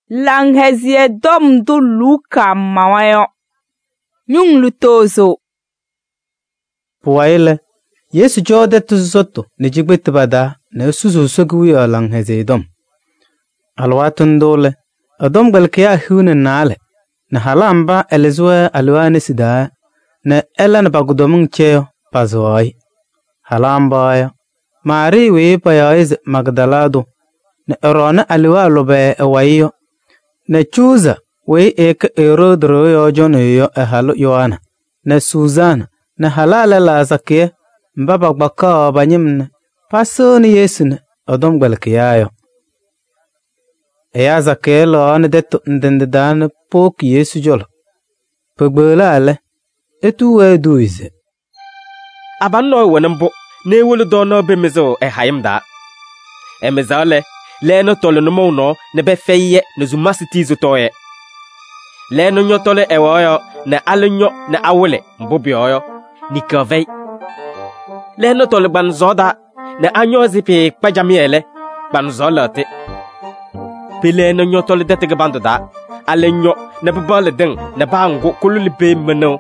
Langhezie dom du luka mawayo. Nyung lutozo. Puwaile, Yesu jode tuzoto ne jigbet bada ne susu sogwi langhezie dom. Alwatun dole, adom galkia hune nale. Na halamba elezwe alwane sida ne elan bagudomung cheo pazoi. Halamba ya. Mari we payaiz Magdalado. Ne erona alwa lobe ewayo. Ne chuza we ek erodro yo joneyo ehalo yoana. Ne Suzana. Ne halala la zakie. Mbaba baka banyimne. Paso ni Yesu ne adom galkiayo. Eya zakie lo ane deto ndendedane pok Yesu jolo. Pegbola ale. Etu we duize. Abanno wenambo. Ne wulu dono be mezo hayimda. Emezale. Leno tole no mono ne be feye ne zumasiti zotoye. Leno nyotole ewoyo ne alenyo ne awole mbobi oyo ni kavei. Leno tole banzoda ne anyozi pe pajamiele banzolate. Pile nyotole detege bandoda alenyo ne bebale ding ne bango kululi be meno.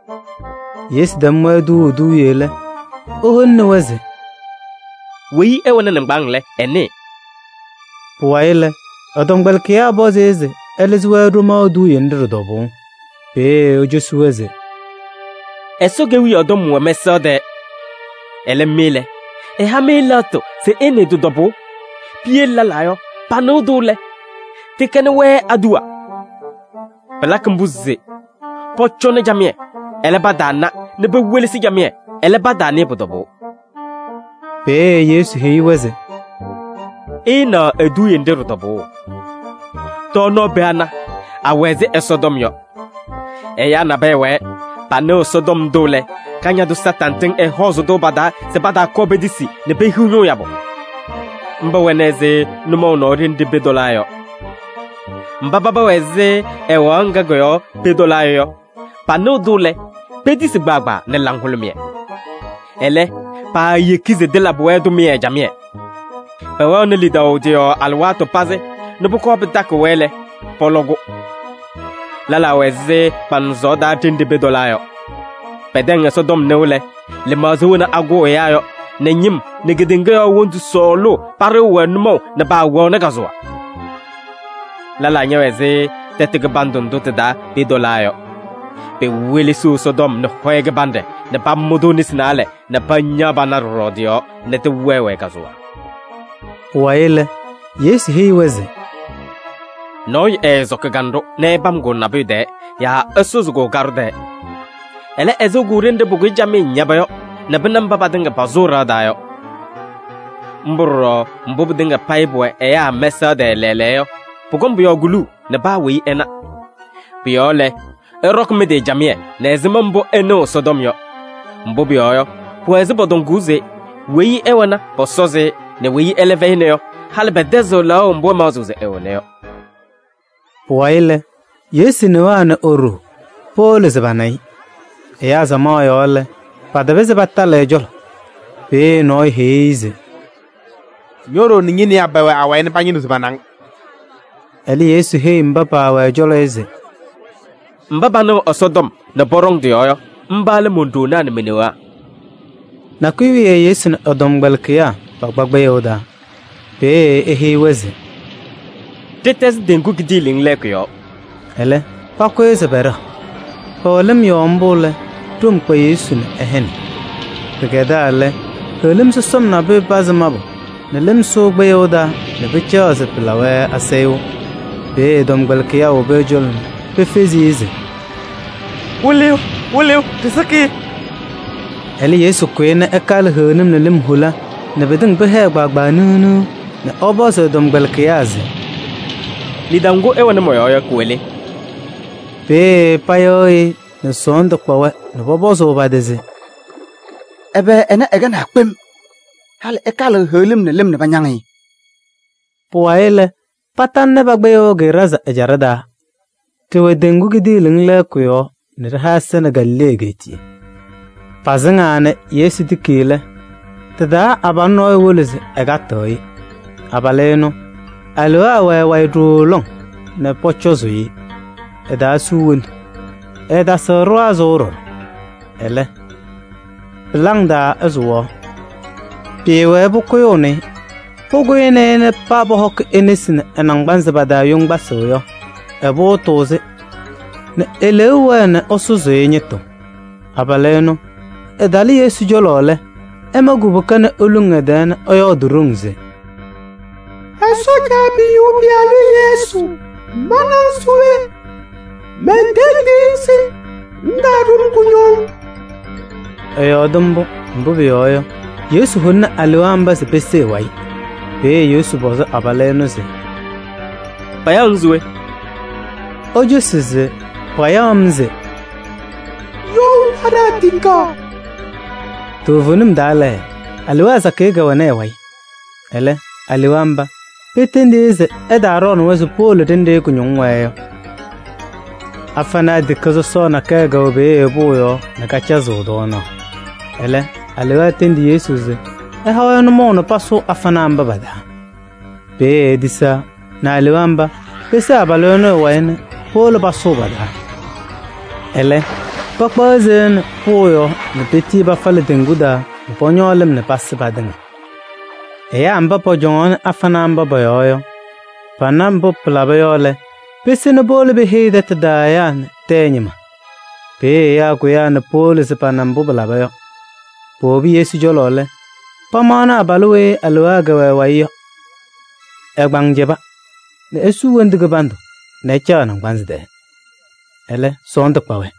Yes damwe du yele. Ohonne waze. Wi ewone ne bangle ene. Puwaile, adom galkia bozeze, elizwe ruma du yendro dobo. Pe ojosuweze. Esogewi adom wa mesode. Ele mile. E hamile to se ene du dobo. Pie lalayo, pano dole. Tekene we adua. Pelakmbuze. Pochone jamie. Ele badana, nebe welisi jamie. Ele badane bodobo. Pe Yesu heiweze. Ina edu yendero dobo. Tono beana aweze esodom yo. Eya na bewe pano sodom dole kanya do satanten hozo do bada se bada kobedisi ne behunyo yabo. Mba weneze numo no rinde bedolayo. Mba baba weze wanga goyo bedolayo. Pano dole pedisi gbagba ne langhulumie. Ele pa yekize de la boedo mie jamie. Ewa ne lida odio alwato paze nubuko bedako wele pologo. Lala weze panzoda tinde bedolayo. Pedeng sodom neule le mazuna ago yayo ne nyim ne gedinga wondu solo pare wenmo ne ba wona gazwa. Lala nyeweze tetege bandon doteda bedolayo. Pe wele su sodom ne hoege bande ne ba modonis nale ne panya banar rodio ne te wewe gazwa. Puwaile, Yesu heiweze. Noi zokagando ne bamgo nabude ya esuzugo garde. Ele ezogurinde bugu jami nyabayo ne benamba badinga bazura dayo. Mburo mbubdinga paibwe ya mesa de leleyo. Pugombo yo gulu ne bawi ena. Biole erokmede jamie ne ezimambo eno sodomyo. Mbubi oyo puezibo donguze wei ewana posoze ne wei eleveneyo halbe dezola mbo mazuze ewoneyo. Puwaile, Yesu ne wana oru, pole zebanai. Eya zama yole, padabeze batale jol. Pe noi heize. Nyoro ningini abawe awaine panyinu zebanang. Eli Yesu hei mbaba awa jole eze. Mbaba no osodom na borong dioyo, mbale mundu na menewa. Na kuiwi Yesu na odom galkia, bagbagbe yoda. Pe hei weze. Tetes dengu gidiling lekyo. Ele, pakwe zebera. Kolem yombole, tum kwa Yesu na eheni. Pegeda ale, kolem susom na be bazamabo. Nelem so gbe yoda, nebecha azepilawe aseyo. Be dom galkia obejol, pe fezi ize. Uleo, tisaki. Eli Yesu kwe na ekal honem nelem hula, nebedeng behe gbagba nunu, na obose dom galkia aze. Lidango ewane moyo kwele. Pe payoy ne sondo kwawe ne bobozo badeze. Ebe ene ega na kpem. Hal ekal holim ne lem ne banyangi. Puwaile patan ne bagbeyo geraza ejarada. Tewe dengu gidiling le kuyo ne rahasana gallegeti. Pazangane Yesu dikile. Tada abanno woleze egatoy. Abaleno alwa wa waidulong ne pochozuyi eda suwun eda serwa zoro ele langda azwo piwe bukoyone pogoyene ne pabo hok enesin enangbanze bada yongba soyo ebo toze ne elewa ne osuzo yenyeto abaleno edali Yesu jolole emagubukane olungedene oyodurungze Esoja bi ubi alu Yesu manansuwe mendendisi ndarum kunyo oyodumbo mbubi yoyo Yesu hunna aliwamba sepese wai be Yesu bozo abaleno ze Payanzwe ojusize payamze yo haratinka tuvunum dale aliwaza kega wane wai ele aliwamba petendeze edaron wezu polo tende kunyongweyo afana dikazo sona kega obe eboyo nakachazo dono ele aliwa tendi Yesu ze hawa no mono paso afana mbabada be disa na aliwamba pesa abalono waine polo paso bada ele pakbazen poyo ne peti ba fale denguda ponyolem ne passe badeng eya amba po jon afana amba boyo panambo plabayole pese ne bole be hede tadayan tenyima pe ya ko ya ne pole se panambo blabayo pobi Yesu jolole pamana balwe alwa gawe wayo egbangjeba ne esu wendige bando ne chana gbanzde ele sonda pawe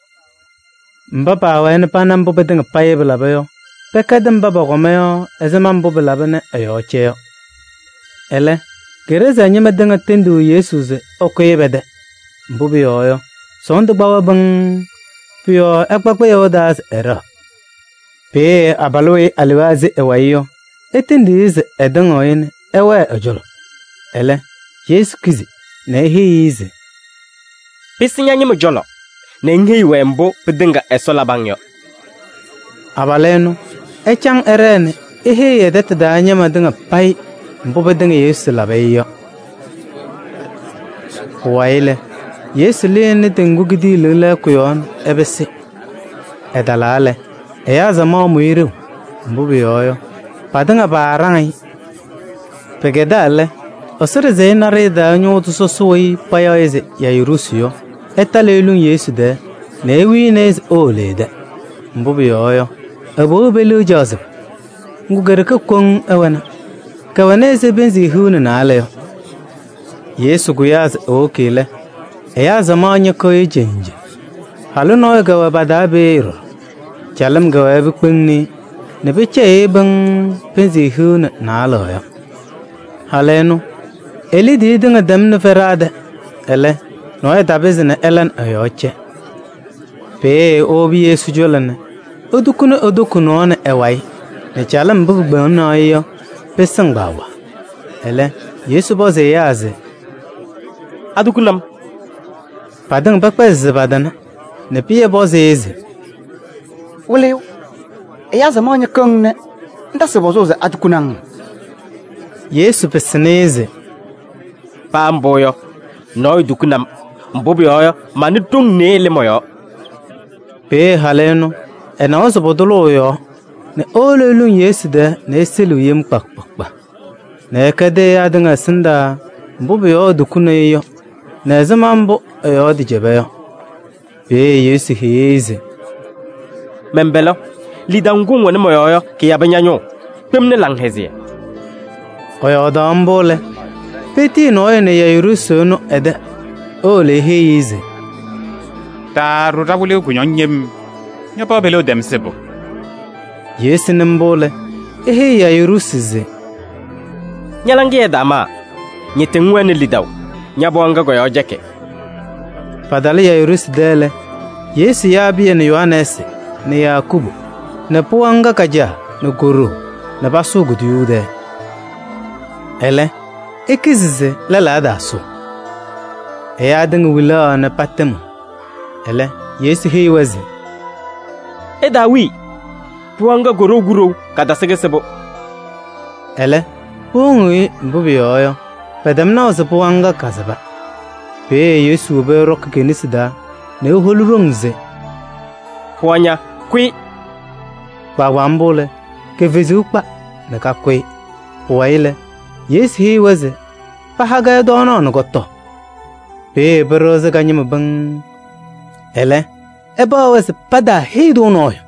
mbaba wen panam bo bedeng paye blabayo pekadem baba gomeyo ezemam bo blabane ayoche ele gereza nyema denga tendu Yesuze okoyebede mbubi yoyo sonda bawa bang pio ekpakpe yodas era pe abalwe aliwaze ewayo etendize edengoyin ewe ojolo ele Yesu kizi na hiize Pisinya nyimu jolo ne ngi wembo pedinga esola bangyo abaleno echang erene ehe yedet da nyama dinga pai mbobe dinga Yesu labeyo waile Yesu lene tengu gidi lele kuyon ebese edalale eya zama muiru mbobe yoyo padinga barangai pegedale osere zeinare da nyotu sosoi payoeze ya Yerusiyo etalelun Yesu de newi nez olede mbubi yoyo abo belu Joseph ngugerka kon awana kawaneze benzi hunu naleyo Yesu guyaz okile eya zamanya ko ejenje haluno gawa badabero chalam gawa bikwenni ne beche ban benzi hunu naleyo haleno eli didinga damne ferade ele noe dabezne elen ayoche pe obi Yesu jolane odukuno ne ewai ne chalam bugban ayo pesangbawa ele Yesu boze yaze adukunam padang bakpez badana ne pie boze eze Walew eya zamanya kongne ndase bozoze adukunang Yesu pesneze pamboyo noy dukunam mbobi yoyo mani tung nele moyo pe haleno ena ozo bodolo yo ne olelun Yesu de ne selu yem pakpakpa ne kade adanga sinda mbobi yo dukune yo ne zamambo yo dijebeyo pe Yesu hize membelo lidangun woni moyo ki yabanyanyo pemne langheze oyo dambole peti noye ne ya Yerusono ede ole heize ta rotabule kunyonyem nyopa belo demsebo Yesu nembole ehe ya Yerusize nyalange dama nyitengwene lidaw nyabonga go yojeke padale ya Yerusidele Yesu ya biye ne Yohanes ne Yakubu ne puanga kaja ne goro ne basugu diude ele ekizize lala daso eya ding wila na patem ele Yesu heiwaze edawi puanga goro kadasege sebo ele pungui mbubi yoyo pedam na ozo puanga kazaba Pe Yesu be rok kenisda ne holurongze. Huanya kwi. Ba wambole ke vezu pa ne ka kwi. Waile yes he was pa haga dono no goto. Pe beroze ganyim bang. Ele eba was pada he do no.